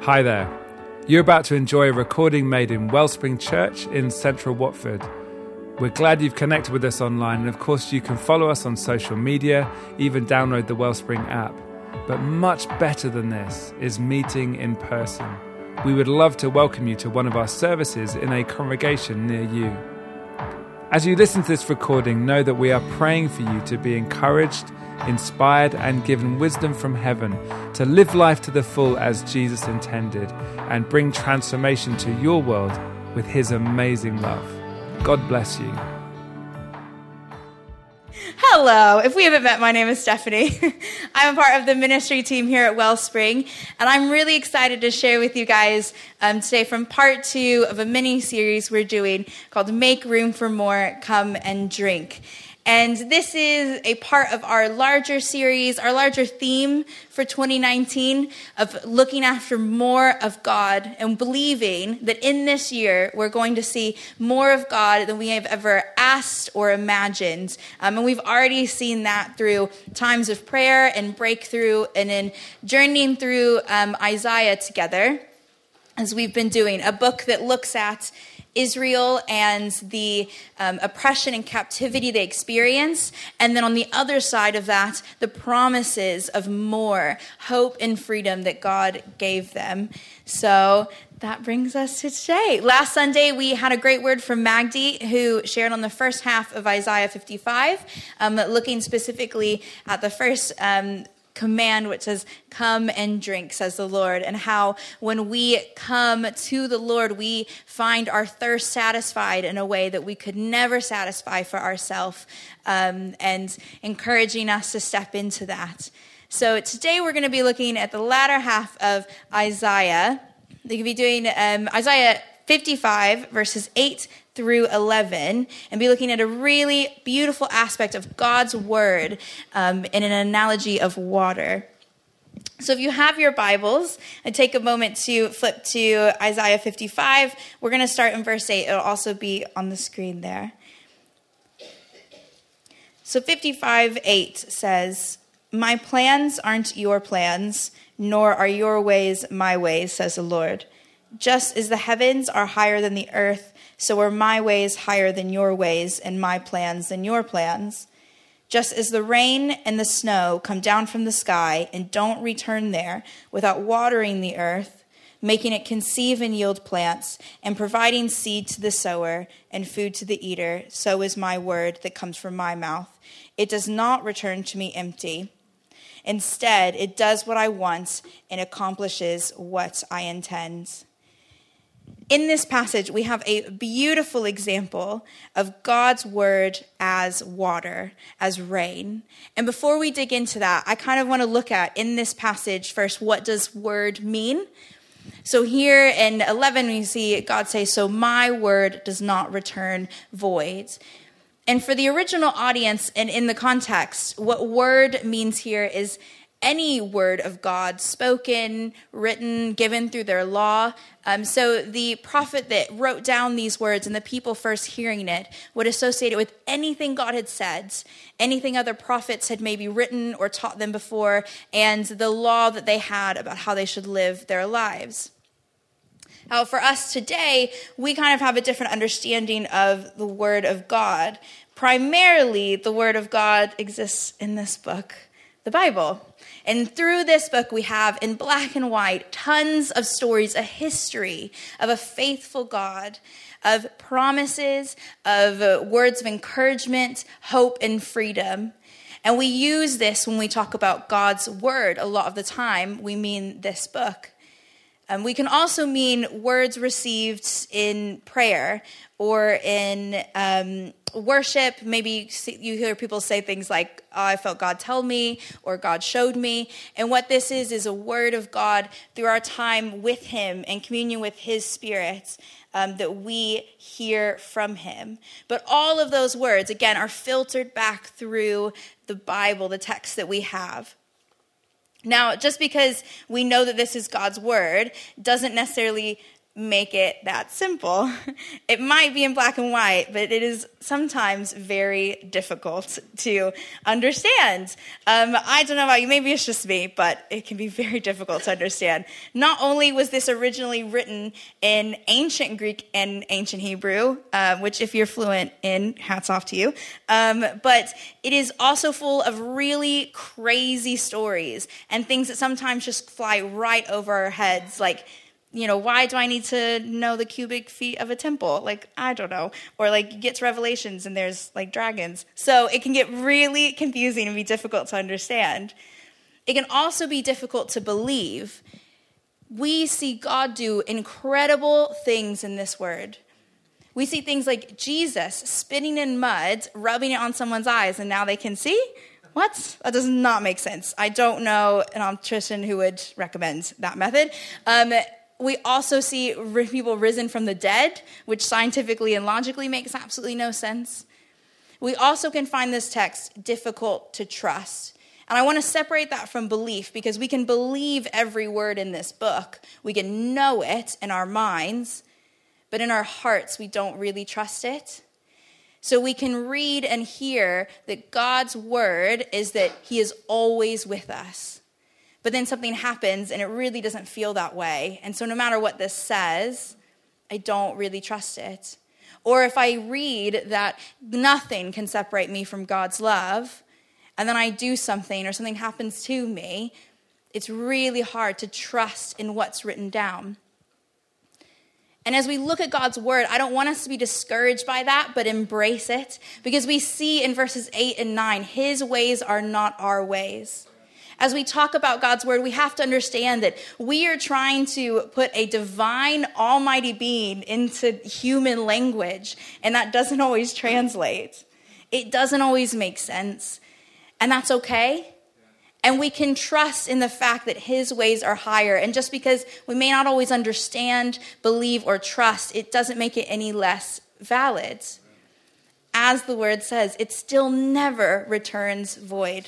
Hi there. You're about to enjoy a recording made in Wellspring Church in central Watford. We're glad you've connected with us online, and of course you can follow us on social media, even download the Wellspring app. But much better than this is meeting in person. We would love to welcome you to one of our services in a congregation near you. As you listen to this recording, know that we are praying for you to be encouraged, inspired and given wisdom from heaven to live life to the full as Jesus intended and bring transformation to your world with his amazing love. God bless you. Hello. If we haven't met, my name is Stephanie. I'm a part of the ministry team here at Wellspring, and I'm really excited to share with you guys today from part 2 of a mini-series we're doing called Make Room for More, Come and Drink. And this is a part of our larger series, our larger theme for 2019 of looking after more of God and believing that in this year we're going to see more of God than we have ever asked or imagined. And we've already seen that through times of prayer and breakthrough and in journeying through Isaiah together, as we've been doing, a book that looks at Israel and the oppression and captivity they experience. And then on the other side of that, the promises of more hope and freedom that God gave them. So that brings us to today. Last Sunday, we had a great word from Magdi, who shared on the first half of Isaiah 55, looking specifically at the first command, which says, come and drink, says the Lord, and how when we come to the Lord, we find our thirst satisfied in a way that we could never satisfy for ourselves, and encouraging us to step into that. So today we're going to be looking at the latter half of Isaiah. They could be doing Isaiah 55, verses 8 through 11, and be looking at a really beautiful aspect of God's word in an analogy of water. So if you have your Bibles, and take a moment to flip to Isaiah 55. We're going to start in verse 8. It'll also be on the screen there. So 55:8 says, "My plans aren't your plans, nor are your ways my ways, says the Lord. Just as the heavens are higher than the earth, so are my ways higher than your ways, and my plans than your plans. Just as the rain and the snow come down from the sky and don't return there without watering the earth, making it conceive and yield plants, and providing seed to the sower and food to the eater, so is my word that comes from my mouth. It does not return to me empty. Instead, it does what I want and accomplishes what I intend." In this passage, we have a beautiful example of God's word as water, as rain. And before we dig into that, I kind of want to look at, in this passage, first, what does word mean? So here in 11, we see God say, "So my word does not return void." And for the original audience and in the context, what word means here is any word of God, spoken, written, given through their law. So the prophet that wrote down these words and the people first hearing it would associate it with anything God had said, anything other prophets had maybe written or taught them before, and the law that they had about how they should live their lives. Now, for us today, we kind of have a different understanding of the word of God. Primarily, the word of God exists in this book, the Bible. And through this book, we have in black and white tons of stories, a history of a faithful God, of promises, of words of encouragement, hope, and freedom. And we use this when we talk about God's word. A lot of the time, we mean this book. We can also mean words received in prayer or in worship. Maybe you hear people say things like, "Oh, I felt God tell me," or "God showed me." And what this is a word of God through our time with him and communion with his spirit, that we hear from him. But all of those words, again, are filtered back through the Bible, the text that we have. Now, just because we know that this is God's word doesn't necessarily make it that simple. It might be in black and white, but it is sometimes very difficult to understand. I don't know about you, maybe it's just me, but it can be very difficult to understand. Not only was this originally written in ancient Greek and ancient Hebrew, which if you're fluent in, hats off to you, but it is also full of really crazy stories and things that sometimes just fly right over our heads, like, why do I need to know the cubic feet of a temple? Like, I don't know. Or like, you get to Revelations and there's like dragons. So it can get really confusing and be difficult to understand. It can also be difficult to believe. We see God do incredible things in this word. We see things like Jesus spitting in mud, rubbing it on someone's eyes, and now they can see. What? That does not make sense. I don't know an obstetrician who would recommend that method. We also see people risen from the dead, which scientifically and logically makes absolutely no sense. We also can find this text difficult to trust. And I want to separate that from belief, because we can believe every word in this book. We can know it in our minds, but in our hearts, we don't really trust it. So we can read and hear that God's word is that he is always with us. But then something happens and it really doesn't feel that way. And so no matter what this says, I don't really trust it. Or if I read that nothing can separate me from God's love, and then I do something or something happens to me, it's really hard to trust in what's written down. And as we look at God's word, I don't want us to be discouraged by that, but embrace it. Because we see in verses 8 and 9, his ways are not our ways. As we talk about God's word, we have to understand that we are trying to put a divine, almighty being into human language, and that doesn't always translate. It doesn't always make sense, and that's okay. And we can trust in the fact that his ways are higher, and just because we may not always understand, believe, or trust, it doesn't make it any less valid. As the word says, it still never returns void.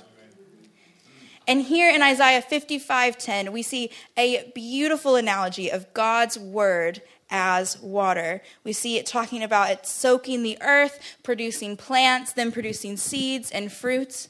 And here in Isaiah 55:10, we see a beautiful analogy of God's word as water. We see it talking about it soaking the earth, producing plants, then producing seeds and fruits.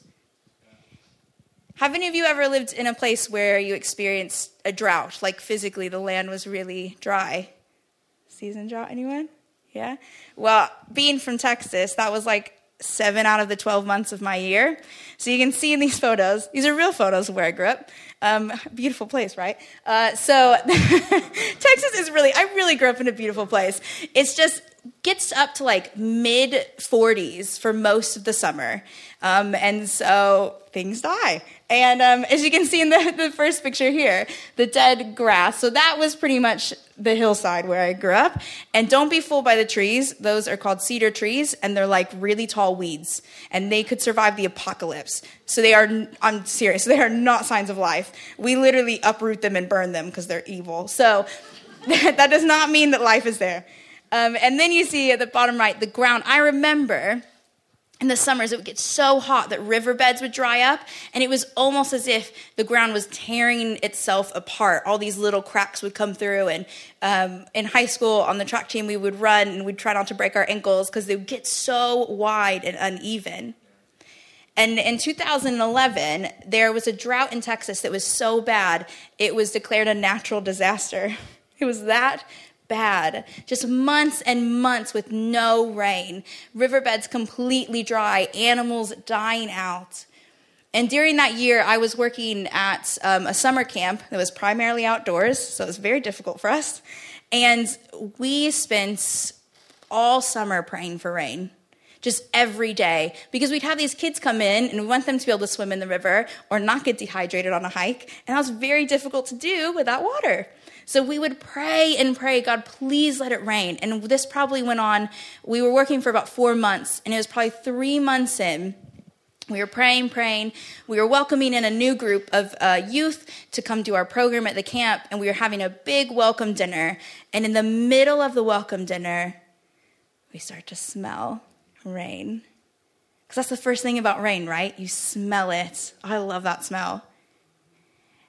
Have any of you ever lived in a place where you experienced a drought, like physically the land was really dry? Season drought, anyone? Yeah? Well, being from Texas, that was like 7 out of the 12 months of my year. So you can see in these photos, these are real photos of where I grew up. Beautiful place, right? So Texas is I really grew up in a beautiful place. It's just gets up to like mid 40s for most of the summer. And so things die. And as you can see in the first picture here, the dead grass. So that was pretty much the hillside where I grew up. And don't be fooled by the trees. Those are called cedar trees, and they're like really tall weeds. And they could survive the apocalypse. So I'm serious, they are not signs of life. We literally uproot them and burn them because they're evil. So that does not mean that life is there. And then you see at the bottom right, the ground. I remember in the summers, it would get so hot that riverbeds would dry up, and it was almost as if the ground was tearing itself apart. All these little cracks would come through, and in high school on the track team, we would run, and we'd try not to break our ankles because they would get so wide and uneven. And in 2011, there was a drought in Texas that was so bad, it was declared a natural disaster. It was that bad. Just months and months with no rain. Riverbeds completely dry. Animals dying out. And during that year, I was working at a summer camp that was primarily outdoors, so it was very difficult for us. And we spent all summer praying for rain. Just every day. Because we'd have these kids come in and we want them to be able to swim in the river or not get dehydrated on a hike. And that was very difficult to do without water. So we would pray and pray, God, please let it rain. And this probably went on, we were working for about 4 months, and it was probably 3 months in. We were praying. We were welcoming in a new group of youth to come do our program at the camp, and we were having a big welcome dinner. And in the middle of the welcome dinner, we start to smell rain. Because that's the first thing about rain, right? You smell it. I love that smell.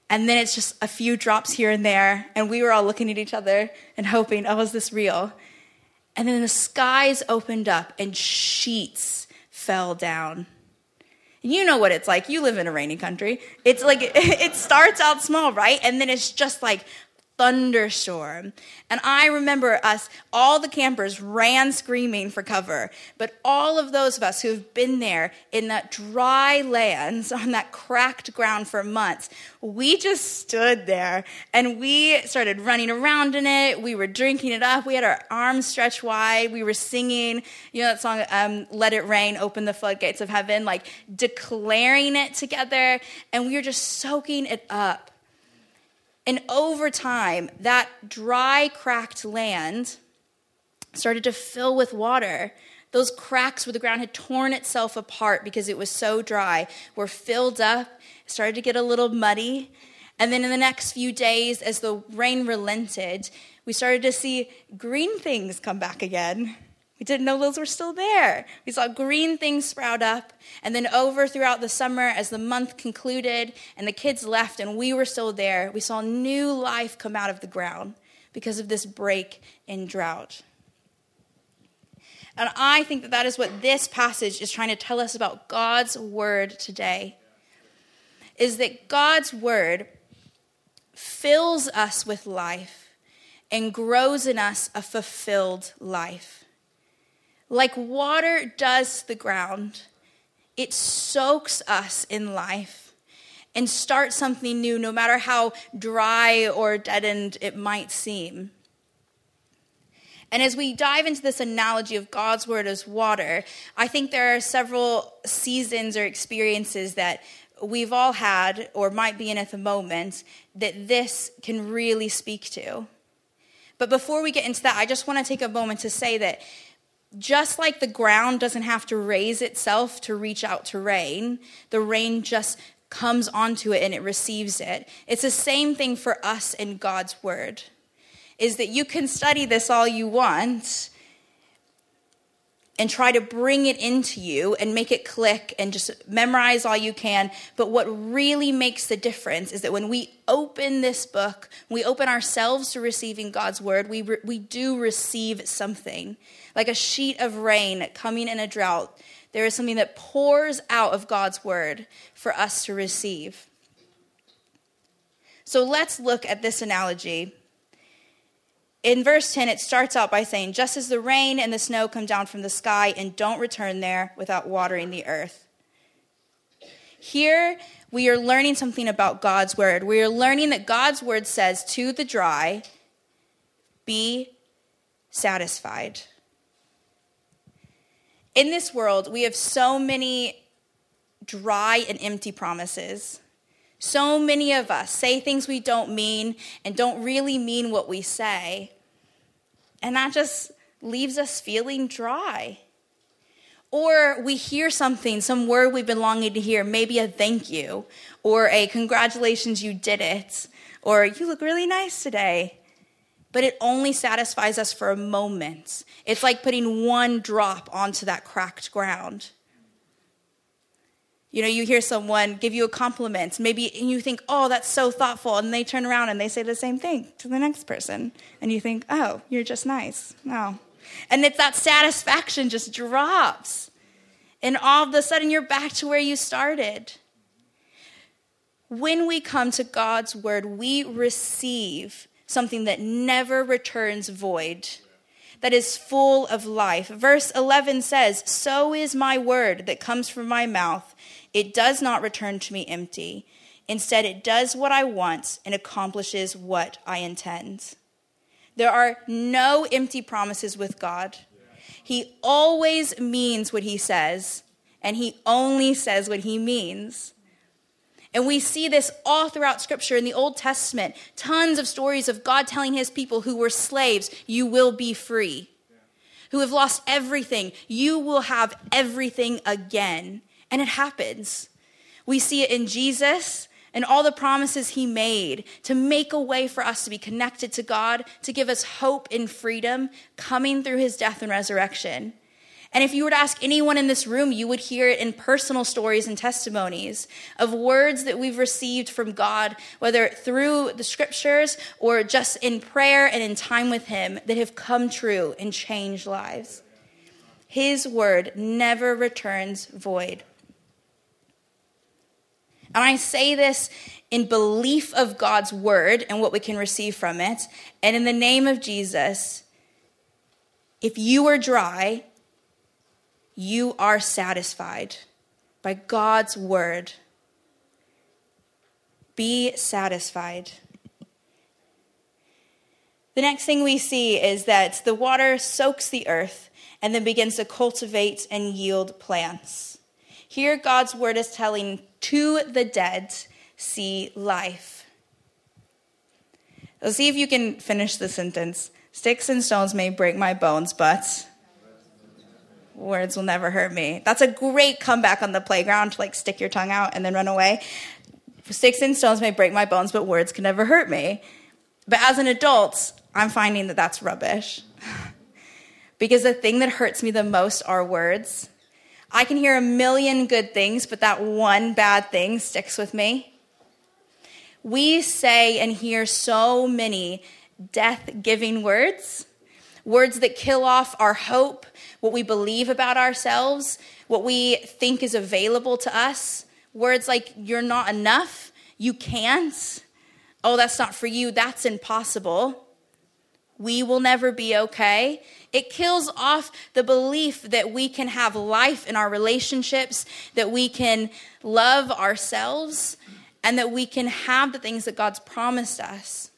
And then it's just a few drops here and there. And we were all looking at each other and hoping, oh, is this real? And then the skies opened up and sheets fell down. You know what it's like. You live in a rainy country. It's like, it starts out small, right? And then it's just like thunderstorm. And I remember all the campers ran screaming for cover. But all of those of us who have been there in that dry lands on that cracked ground for months, we just stood there and we started running around in it. We were drinking it up. We had our arms stretched wide. We were singing, that song, Let It Rain, Open the Floodgates of Heaven, like declaring it together. And we were just soaking it up. And over time, that dry, cracked land started to fill with water. Those cracks where the ground had torn itself apart because it was so dry were filled up, started to get a little muddy. And then in the next few days, as the rain relented, we started to see green things come back again. We didn't know those were still there. We saw green things sprout up. And then throughout the summer, as the month concluded and the kids left and we were still there, we saw new life come out of the ground because of this break in drought. And I think that is what this passage is trying to tell us about God's word today, is that God's word fills us with life and grows in us a fulfilled life. Like water does the ground, it soaks us in life and starts something new, no matter how dry or deadened it might seem. And as we dive into this analogy of God's word as water, I think there are several seasons or experiences that we've all had or might be in at the moment that this can really speak to. But before we get into that, I just want to take a moment to say that just like the ground doesn't have to raise itself to reach out to rain, the rain just comes onto it and it receives it. It's the same thing for us in God's word, is that you can study this all you want and try to bring it into you and make it click and just memorize all you can. But what really makes the difference is that when we open this book, we open ourselves to receiving God's word, we do receive something. Like a sheet of rain coming in a drought, there is something that pours out of God's word for us to receive. So let's look at this analogy. In verse 10, it starts out by saying, just as the rain and the snow come down from the sky and don't return there without watering the earth. Here, we are learning something about God's word. We are learning that God's word says to the dry, be satisfied. In this world, we have so many dry and empty promises. So many of us say things we don't mean and don't really mean what we say. And that just leaves us feeling dry. Or we hear something, some word we've been longing to hear, maybe a thank you, or a congratulations, you did it, or you look really nice today. But it only satisfies us for a moment. It's like putting one drop onto that cracked ground. You hear someone give you a compliment, maybe, and you think, oh, that's so thoughtful. And they turn around and they say the same thing to the next person. And you think, oh, you're just nice. No. And it's that satisfaction just drops. And all of a sudden you're back to where you started. When we come to God's word, we receive something that never returns void, that is full of life. Verse 11 says, so is my word that comes from my mouth. It does not return to me empty. Instead, it does what I want and accomplishes what I intend. There are no empty promises with God. He always means what he says, and he only says what he means. And we see this all throughout Scripture in the Old Testament. Tons of stories of God telling his people who were slaves, you will be free. Who have lost everything, you will have everything again. And it happens. We see it in Jesus and all the promises he made to make a way for us to be connected to God, to give us hope and freedom coming through his death and resurrection. And if you were to ask anyone in this room, you would hear it in personal stories and testimonies of words that we've received from God, whether through the scriptures or just in prayer and in time with him, that have come true and changed lives. His word never returns void. And I say this in belief of God's word and what we can receive from it. And in the name of Jesus, if you are dry, you are satisfied by God's word. Be satisfied. The next thing we see is that the water soaks the earth and then begins to cultivate and yield plants. Here, God's word is telling to the dead, see life. Let's see if you can finish the sentence. Sticks and stones may break my bones, but words will never hurt me. That's a great comeback on the playground to stick your tongue out and then run away. Sticks and stones may break my bones, but words can never hurt me. But as an adult, I'm finding that that's rubbish. Because the thing that hurts me the most are words. I can hear a million good things, but that one bad thing sticks with me. We say and hear so many death-giving words, words that kill off our hope, what we believe about ourselves, what we think is available to us. Words like, you're not enough, you can't, oh, that's not for you, that's impossible. We will never be okay. It kills off the belief that we can have life in our relationships, that we can love ourselves, and that we can have the things that God's promised us.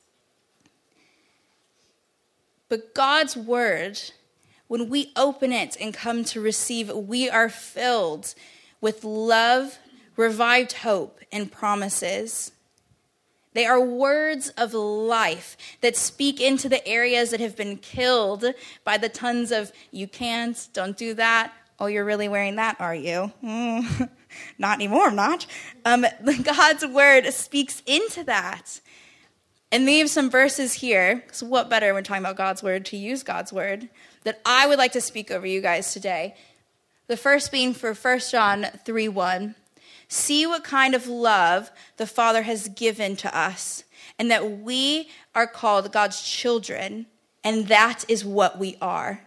But God's word, when we open it and come to receive, we are filled with love, revived hope, and promises. They are words of life that speak into the areas that have been killed by the tons of, you can't, don't do that. Oh, you're really wearing that, are you? Not anymore, I'm not. God's word speaks into that. And we have some verses here, so what better when talking about God's word to use God's word, that I would like to speak over you guys today. The first being for 1 John 3:1. See what kind of love the Father has given to us, and that we are called God's children, and that is what we are.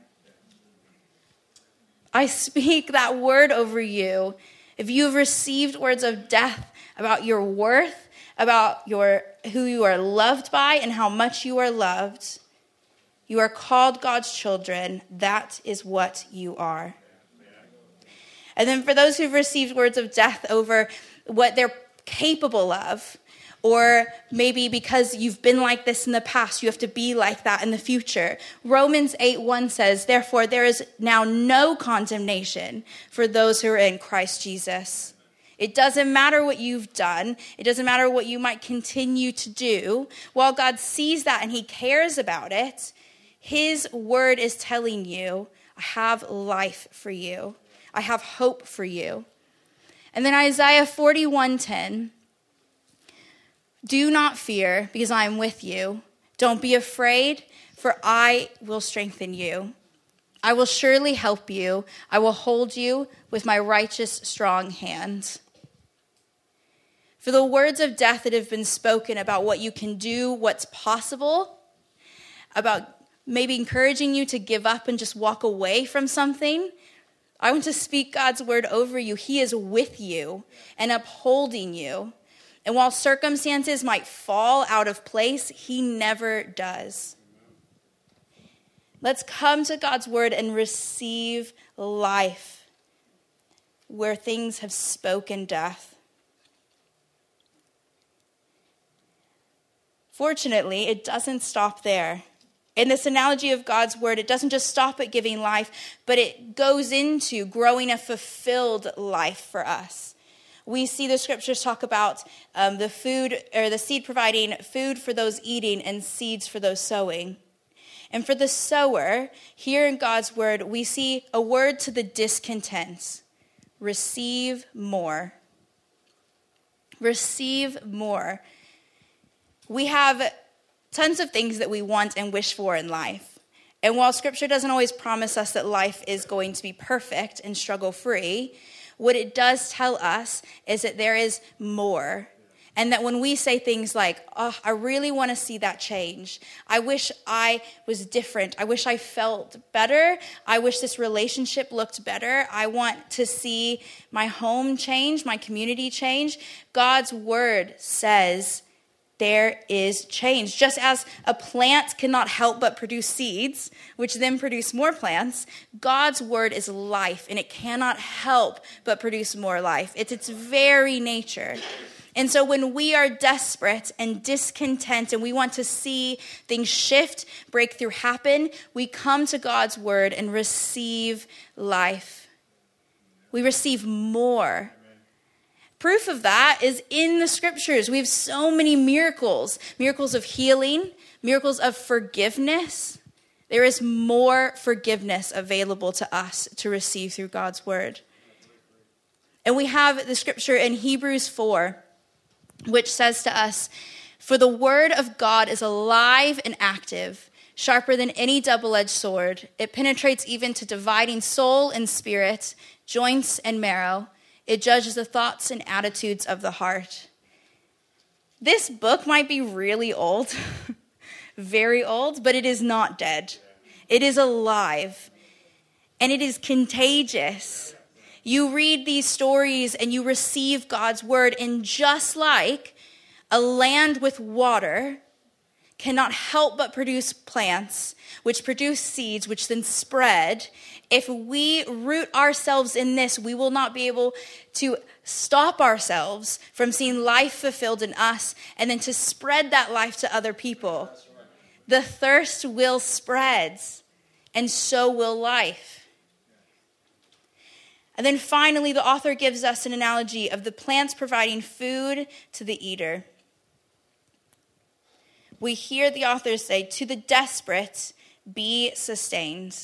I speak that word over you. If you have received words of death about your worth, about who you are loved by and how much you are loved, you are called God's children. That is what you are. And then for those who've received words of death over what they're capable of, or maybe because you've been like this in the past, you have to be like that in the future. Romans 8:1 says, therefore, there is now no condemnation for those who are in Christ Jesus. It doesn't matter what you've done. It doesn't matter what you might continue to do. While God sees that and he cares about it, his word is telling you, I have life for you. I have hope for you. And then Isaiah 41:10. Do not fear, because I am with you. Don't be afraid, for I will strengthen you. I will surely help you. I will hold you with my righteous, strong hand. For the words of death that have been spoken about what you can do, what's possible, about maybe encouraging you to give up and just walk away from something, I want to speak God's word over you. He is with you and upholding you. And while circumstances might fall out of place, he never does. Let's come to God's word and receive life where things have spoken death. Fortunately, it doesn't stop there. In this analogy of God's word, it doesn't just stop at giving life, but it goes into growing a fulfilled life for us. We see the scriptures talk about the food or the seed providing food for those eating and seeds for those sowing. And for the sower, here in God's word, we see a word to the discontent. Receive more. Receive more. We have tons of things that we want and wish for in life. And while Scripture doesn't always promise us that life is going to be perfect and struggle-free, what it does tell us is that there is more. And that when we say things like, oh, I really want to see that change. I wish I was different. I wish I felt better. I wish this relationship looked better. I want to see my home change, my community change. God's word says there is change. Just as a plant cannot help but produce seeds, which then produce more plants, God's word is life, and it cannot help but produce more life. It's its very nature. And so when we are desperate and discontent and we want to see things shift, breakthrough happen, we come to God's word and receive life. We receive more. Proof of that is in the scriptures. We have so many miracles of healing, miracles of forgiveness. There is more forgiveness available to us to receive through God's word. And we have the scripture in Hebrews 4, which says to us, "For the word of God is alive and active, sharper than any double-edged sword. It penetrates even to dividing soul and spirit, joints and marrow. It judges the thoughts and attitudes of the heart." This book might be really old, very old, but it is not dead. It is alive, and it is contagious. You read these stories and you receive God's word, and just like a land with water cannot help but produce plants, which produce seeds, which then spread, if we root ourselves in this, we will not be able to stop ourselves from seeing life fulfilled in us and then to spread that life to other people. The thirst will spread, and so will life. And then finally, the author gives us an analogy of the plants providing food to the eater. We hear the author say, "To the desperate, be sustained."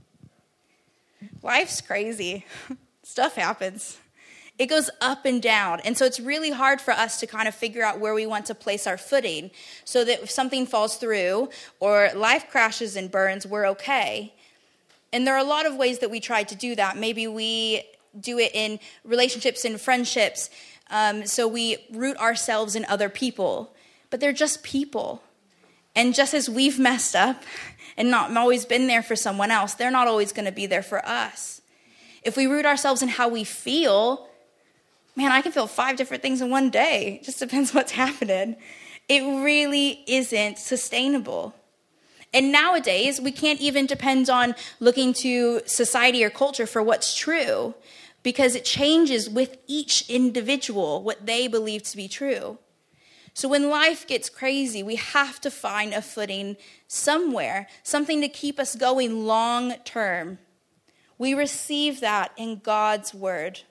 Life's crazy. Stuff happens. It goes up and down. And so it's really hard for us to kind of figure out where we want to place our footing so that if something falls through or life crashes and burns, we're okay. And there are a lot of ways that we try to do that. Maybe we do it in relationships and friendships. So we root ourselves in other people. But they're just people. And just as we've messed up and not always been there for someone else, they're not always going to be there for us. If we root ourselves in how we feel, man, I can feel 5 different things in one day. It just depends what's happening. It really isn't sustainable. And nowadays, we can't even depend on looking to society or culture for what's true, because it changes with each individual what they believe to be true. So when life gets crazy, we have to find a footing somewhere, something to keep us going long term. We receive that in God's word.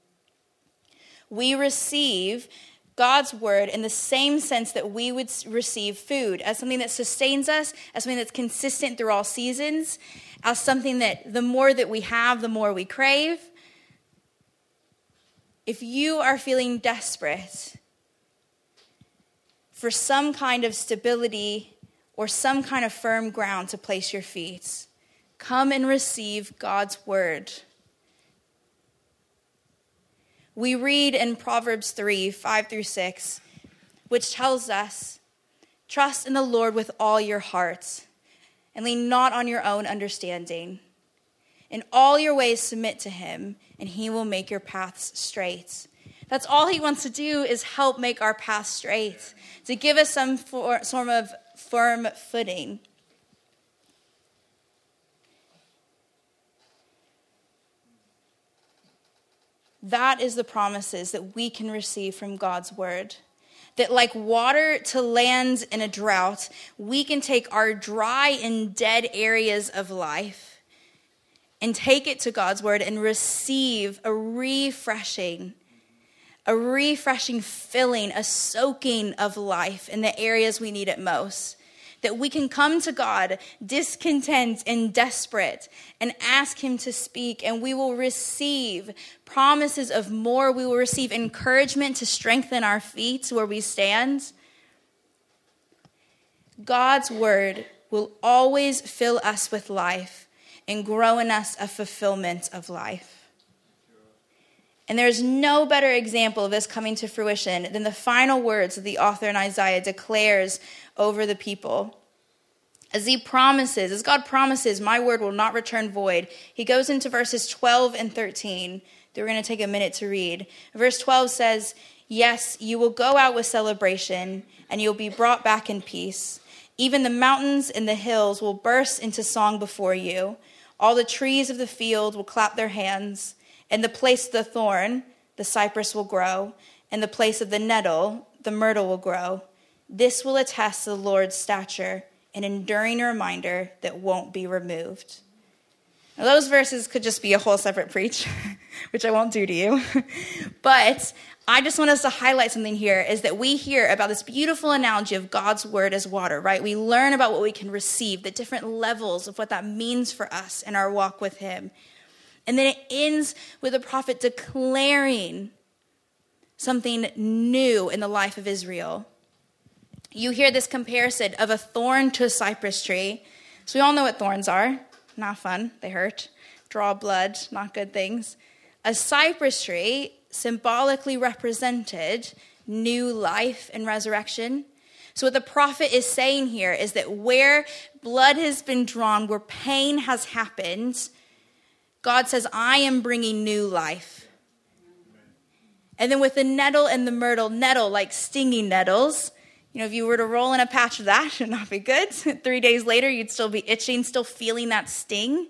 We receive God's word in the same sense that we would receive food, as something that sustains us, as something that's consistent through all seasons, as something that the more that we have, the more we crave. If you are feeling desperate for some kind of stability or some kind of firm ground to place your feet, come and receive God's word. We read in Proverbs 3, 5-6, which tells us, "Trust in the Lord with all your heart, and lean not on your own understanding. In all your ways submit to him, and he will make your paths straight." That's all he wants to do, is help make our paths straight, to give us some form of firm footing. That is the promises that we can receive from God's word. That like water to land in a drought, we can take our dry and dead areas of life and take it to God's word and receive a refreshing filling, a soaking of life in the areas we need it most. That we can come to God discontent and desperate and ask him to speak, and we will receive promises of more. We will receive encouragement to strengthen our feet where we stand. God's word will always fill us with life and grow in us a fulfillment of life. And there's no better example of this coming to fruition than the final words that the author in Isaiah declares over the people. As God promises, my word will not return void. He goes into verses 12 and 13 that we're going to take a minute to read. Verse 12 says, yes, you will go out with celebration, and you'll be brought back in peace. Even the mountains and the hills will burst into song before you. All the trees of the field will clap their hands. In the place of the thorn, the cypress will grow. In the place of the nettle, the myrtle will grow. This will attest to the Lord's stature, an enduring reminder that won't be removed. Now, those verses could just be a whole separate preach, which I won't do to you. But I just want us to highlight something here, is that we hear about this beautiful analogy of God's word as water, right? We learn about what we can receive, the different levels of what that means for us in our walk with him. And then it ends with the prophet declaring something new in the life of Israel. You hear this comparison of a thorn to a cypress tree. So we all know what thorns are. Not fun. They hurt. Draw blood. Not good things. A cypress tree symbolically represented new life and resurrection. So what the prophet is saying here is that where blood has been drawn, where pain has happened, God says, I am bringing new life. And then with the nettle and the myrtle, nettle like stinging nettles, if you were to roll in a patch of that, it would not be good. 3 days later, you'd still be itching, still feeling that sting.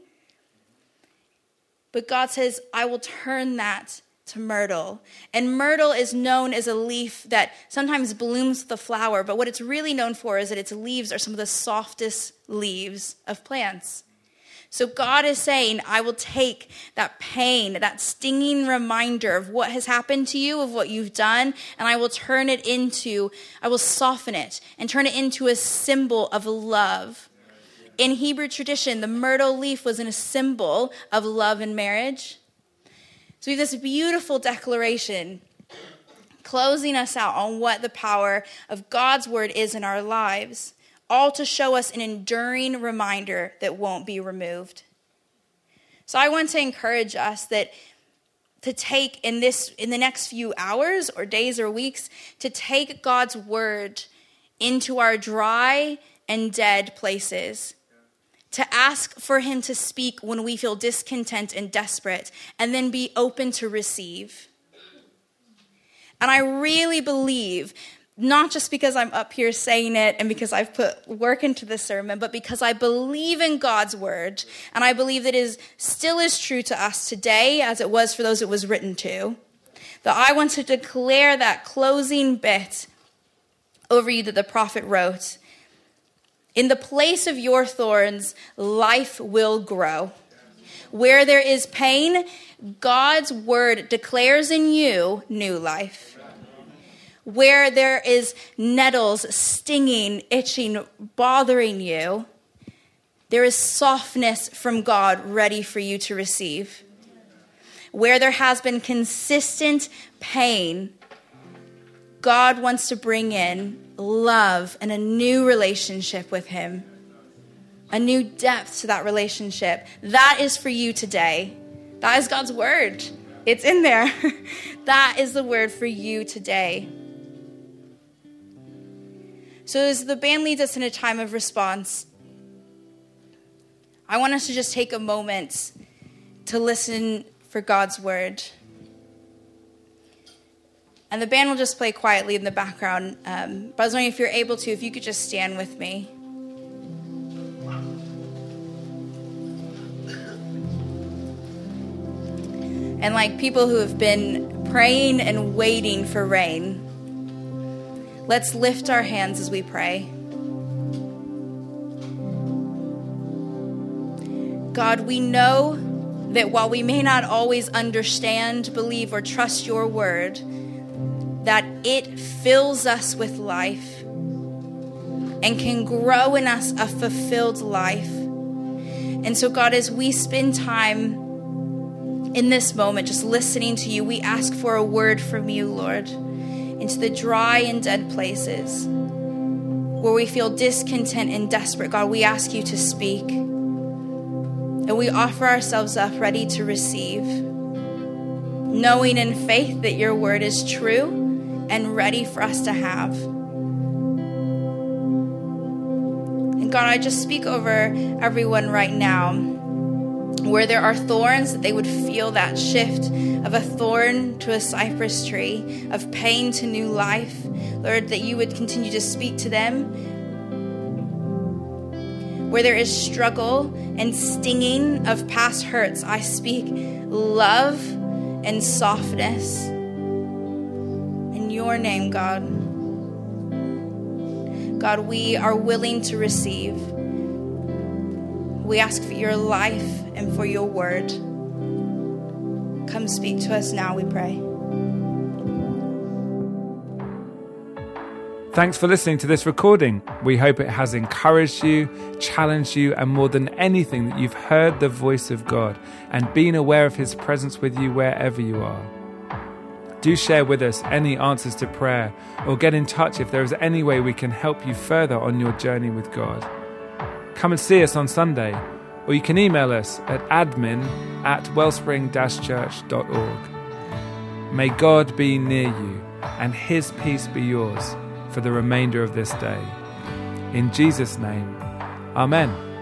But God says, I will turn that to myrtle. And myrtle is known as a leaf that sometimes blooms with a flower, but what it's really known for is that its leaves are some of the softest leaves of plants. So God is saying, I will take that pain, that stinging reminder of what has happened to you, of what you've done, and I will soften it and turn it into a symbol of love. In Hebrew tradition, the myrtle leaf was a symbol of love and marriage. So we have this beautiful declaration closing us out on what the power of God's word is in our lives, all to show us an enduring reminder that won't be removed. So I want to encourage us that to take in the next few hours or days or weeks, to take God's word into our dry and dead places, to ask for him to speak when we feel discontent and desperate, and then be open to receive. And I really believe, not just because I'm up here saying it and because I've put work into the sermon, but because I believe in God's word, and I believe that it still is true to us today as it was for those it was written to, that I want to declare that closing bit over you that the prophet wrote. In the place of your thorns, life will grow. Where there is pain, God's word declares in you new life. Where there is nettles stinging, itching, bothering you, there is softness from God ready for you to receive. Where there has been consistent pain, God wants to bring in love and a new relationship with him, a new depth to that relationship. That is for you today. That is God's word. It's in there. That is the word for you today. So as the band leads us in a time of response, I want us to just take a moment to listen for God's word. And the band will just play quietly in the background. But I was wondering if you're able to, if you could just stand with me. And like people who have been praying and waiting for rain, let's lift our hands as we pray. God, we know that while we may not always understand, believe, or trust your word, that it fills us with life and can grow in us a fulfilled life. And so, God, as we spend time in this moment just listening to you, we ask for a word from you, Lord, into the dry and dead places where we feel discontent and desperate, God, we ask you to speak. And we offer ourselves up ready to receive, knowing in faith that your word is true and ready for us to have. And God, I just speak over everyone right now, where there are thorns, that they would feel that shift of a thorn to a cypress tree, of pain to new life. Lord, that you would continue to speak to them. Where there is struggle and stinging of past hurts, I speak love and softness. In your name, God. God, we are willing to receive. We ask for your life and for your word. Come speak to us now, we pray. Thanks for listening to this recording. We hope it has encouraged you, challenged you, and more than anything, that you've heard the voice of God and been aware of his presence with you wherever you are. Do share with us any answers to prayer, or get in touch if there is any way we can help you further on your journey with God. Come and see us on Sunday, or you can email us at admin@wellspring-church.org. May God be near you and his peace be yours for the remainder of this day. In Jesus' name, amen.